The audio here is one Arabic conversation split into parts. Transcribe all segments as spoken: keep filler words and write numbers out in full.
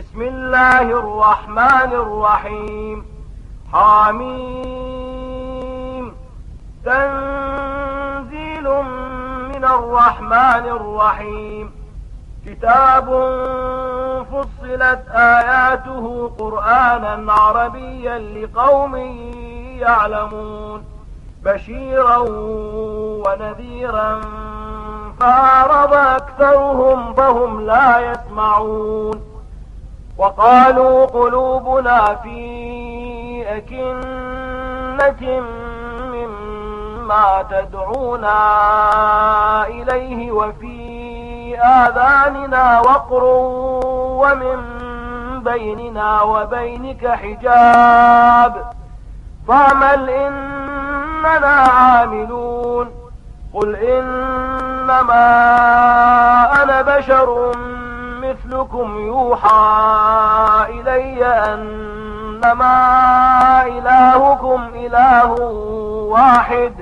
بسم الله الرحمن الرحيم. حميم. تنزيل من الرحمن الرحيم. كتاب فصلت آياته قرآنا عربيا لقوم يعلمون بشيرا ونذيرا فأعرض أكثرهم فهم لا يسمعون. وقالوا قلوبنا في أكنة مما تدعونا إليه وفي آذاننا وقر ومن بيننا وبينك حجاب فاعمل إننا عاملون. قل إنما أنا بشر مثلكم يوحى إلي أنما إلهكم إله واحد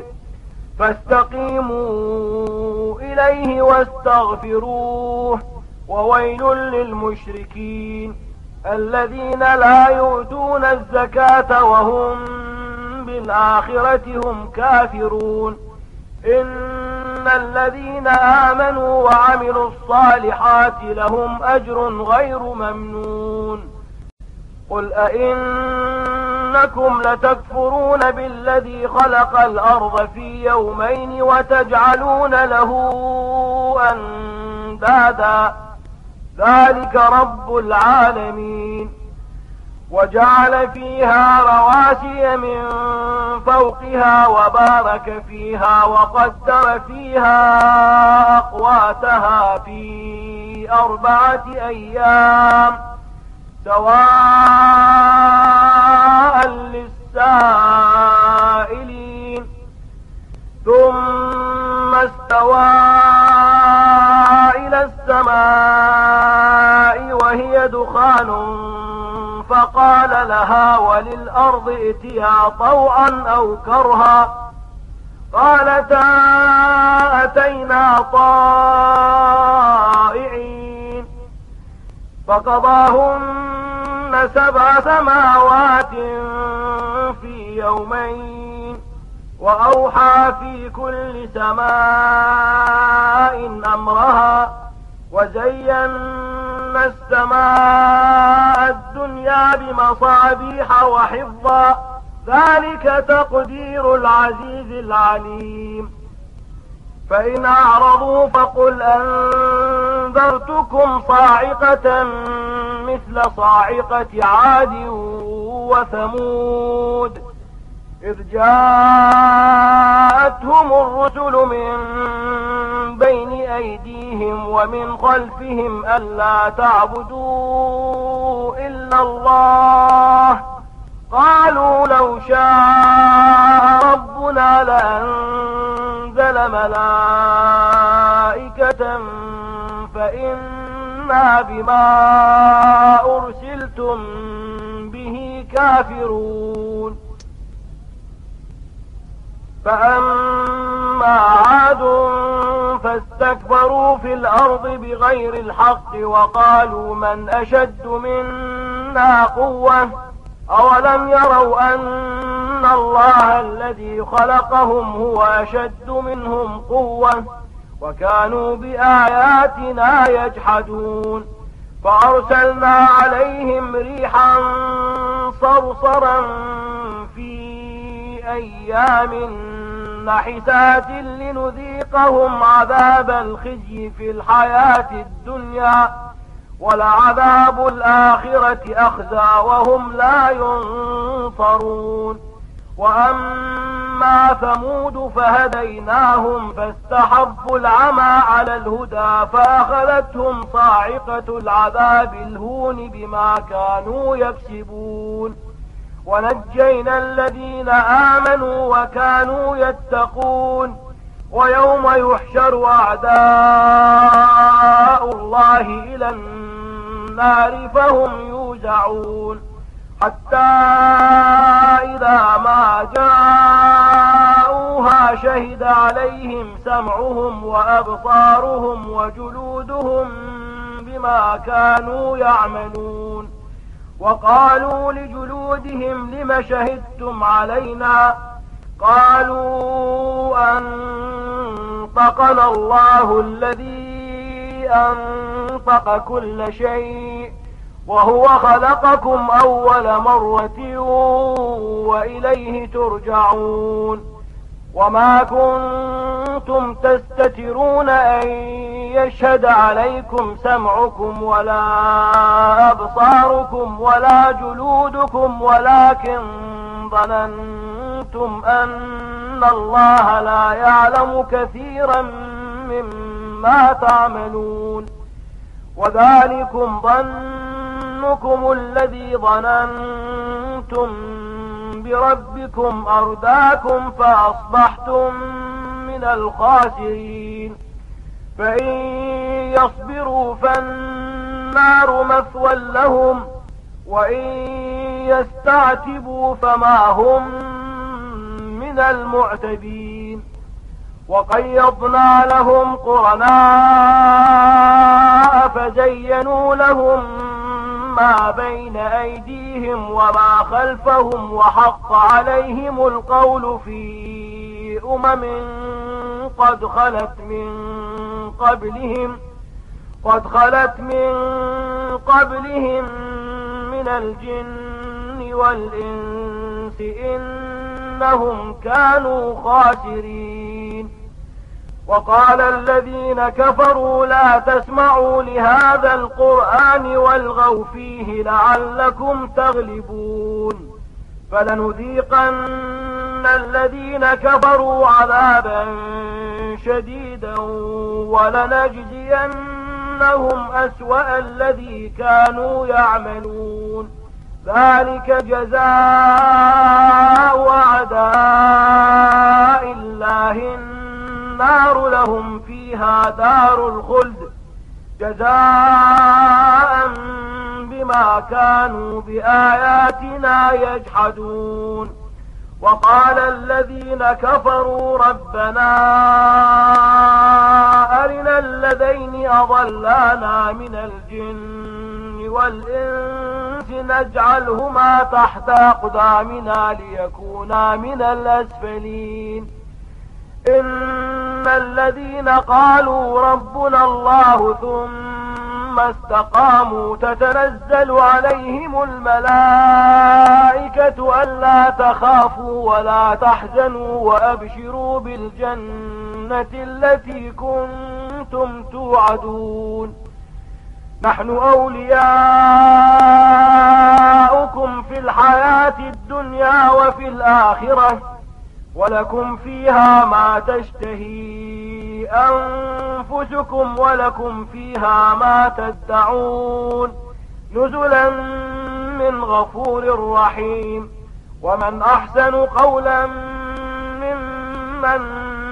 فاستقيموا إليه واستغفروه. وويل للمشركين الذين لا يؤتون الزكاة وهم بالآخرة هم كافرون. إن الذين آمنوا وعملوا الصالحات لهم أجر غير ممنون. قل أئنكم لتكفرون بالذي خلق الأرض في يومين وتجعلون له أندادا ذلك رب العالمين. وجعل فيها رواسي من فوقها وبارك فيها وقدر فيها أقواتها في أربعة أيام سواء للسائلين. ثم استوى إلى السماء وهي دخان فقال لها وللأرض ائتيا طوعا أو كرها قالتا أتينا طائعين. فقضاهن سبع سماوات في يومين وأوحى في كل سماء أمرها وزينا السماء الدنيا بمصابيح وحفظا ذلك تقدير العزيز العليم. فإن أعرضوا فقل أنذرتكم صاعقة مثل صاعقة عاد وثمود إذ جاءتهم الرسل من بين أيديهم ومن خلفهم ألا تعبدوا إلا الله قالوا لو شاء ربنا لأنزل ملائكة فإنا بما أرسلتم به كافرون. فأما عاد فاستكبروا في الأرض بغير الحق وقالوا من أشد منا قوة أولم يروا أن الله الذي خلقهم هو أشد منهم قوة وكانوا بآياتنا يجحدون. فأرسلنا عليهم ريحا صرصرا في أيام نحسات لنذيقهم عذاب الخزي في الحياة الدنيا ولعذاب الآخرة أخزى وهم لا ينصرون. وأما ثمود فهديناهم فاستحبوا العمى على الهدى فأخذتهم صاعقة العذاب الهون بما كانوا يكسبون. ونجينا الذين آمنوا وكانوا يتقون. ويوم يحشر أعداء الله إلى النار فهم يوزعون حتى إذا ما جاءوها شهد عليهم سمعهم وأبصارهم وجلودهم بما كانوا يعملون. وقالوا لجلودهم لم شهدتم علينا؟ قالوا أنطقنا الله الذي أنطق كل شيء وهو خلقكم أول مرة وإليه ترجعون. وما كنتم تستترون أن يشهد عليكم سمعكم ولا أبصاركم ولا جلودكم ولكن ظننتم أن الله لا يعلم كثيرا مما تعملون. وذلكم ظنكم الذي ظننتم بربكم أرداكم فأصبحتم من الخاسرين. فإن يصبروا فالنار مثوى لهم وإن يستعتبوا فما هم من المعتبين. وقيضنا لهم قرناء فزينوا لهم ما بين أيديهم وما خلفهم وحق عليهم القول في أمم قد خلت من قبلهم قد خلت من قبلهم من الجن والإنس إنهم كانوا خاسرين. وقال الذين كفروا لا تسمعوا لهذا القرآن والغوا فيه لعلكم تغلبون. فلنذيقن الذين كفروا عذابا شديدا ولنجزينهم أسوأ الذي كانوا يعملون. ذلك جزاء أعداء الله النار لهم فيها دار الخلد جزاء بما كانوا بآياتنا يجحدون. وقال الذين كفروا ربنا أرنا الذين أضلانا من الجن والإنس نجعلهما تحت أقدامنا ليكونا من الأسفلين. إن الذين قالوا ربنا الله ثم استقاموا تتنزل عليهم الملائكة ألا تخافوا ولا تحزنوا وأبشروا بالجنة التي كنتم توعدون. نحن أولياؤكم في الحياة الدنيا وفي الآخرة ولكم فيها ما تشتهي أنفسكم ولكم فيها ما تدعون نزلا من غفور رحيم. ومن أحسن قولا ممن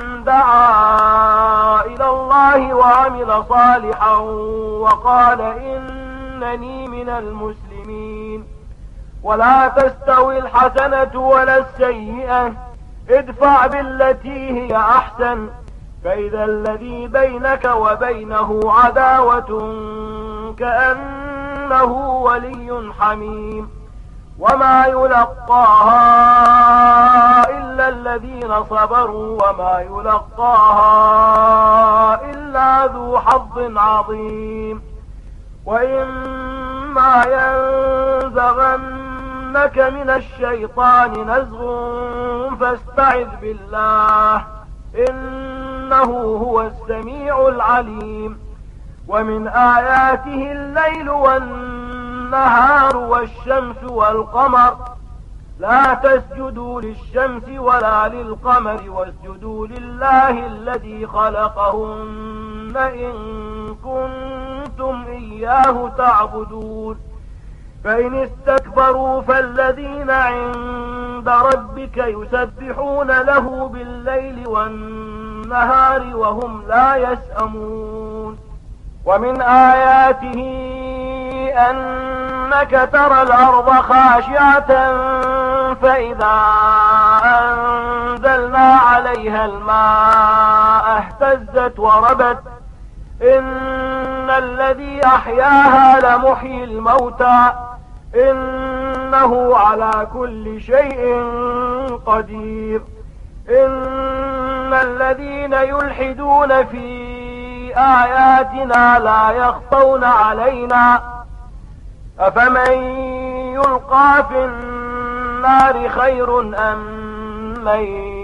دعا إلى الله وعمل صالحا وقال إنني من المسلمين. ولا تستوي الحسنة ولا السيئة ادفع بالتي هي أحسن فإذا الذي بينك وبينه عداوة كأنه ولي حميم. وما يلقاها إلا الذين صبروا وما يلقاها إلا ذو حظ عظيم. وإما ينزغنك من الشيطان نزغ فاستعذ بالله إنه هو السميع العليم. ومن آياته الليل والنهار والشمس والقمر لا تسجدوا للشمس ولا للقمر واسجدوا لله الذي خلقهن إن كنتم إياه تعبدون. فإن استكبروا فالذين عند ربك يسبحون له بالليل والنهار وهم لا يسأمون. ومن آياته أنك ترى الأرض خاشعة فإذا أنزلنا عليها الماء اهتزت وربت إن الذي أحياها لمحيي الموتى إنه على كل شيء قدير. إن الذين يلحدون في آياتنا لا يخفون علينا أفمن يلقى في النار خير أم من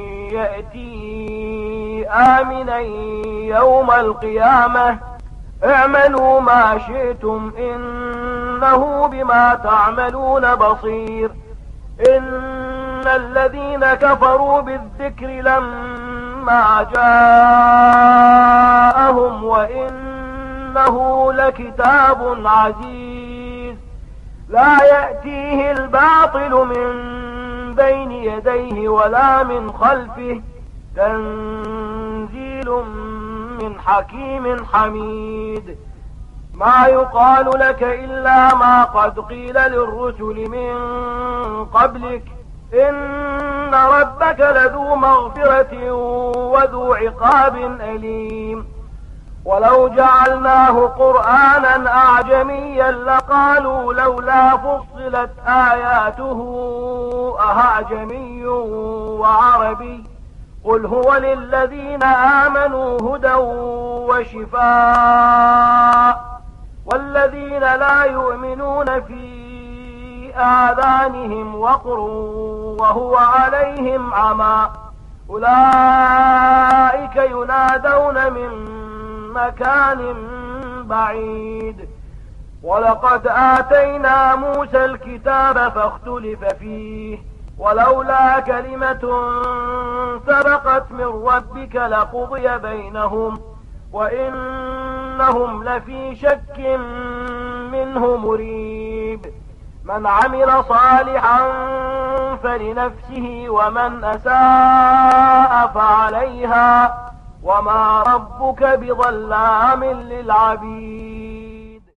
يأتي آمنا يوم القيامة اعملوا ما شئتم إنه بما تعملون بصير. إن الذين كفروا بالذكر لما جاءهم وإنه لكتاب عزيز لا يأتيه الباطل من بين يديه ولا من خلفه تنزيل من حكيم حميد. ما يقال لك إلا ما قد قيل للرسل من قبلك إن ربك لذو مغفرة وذو عقاب أليم. ولو جعلناه قرآنا أعجميا لقالوا لولا فصلت آياته أعجمي وعربي قل هو للذين آمنوا هدى وشفاء والذين لا يؤمنون في آذانهم وقر وهو عليهم عمى أولئك ينادون من مكان بعيد. ولقد آتينا موسى الكتاب فاختلف فيه ولولا كلمة سبقت من ربك لقضي بينهم وإنهم لفي شك منه مريب. من عمل صالحا فلنفسه ومن أساء فعليها وما ربك بظلام للعبيد.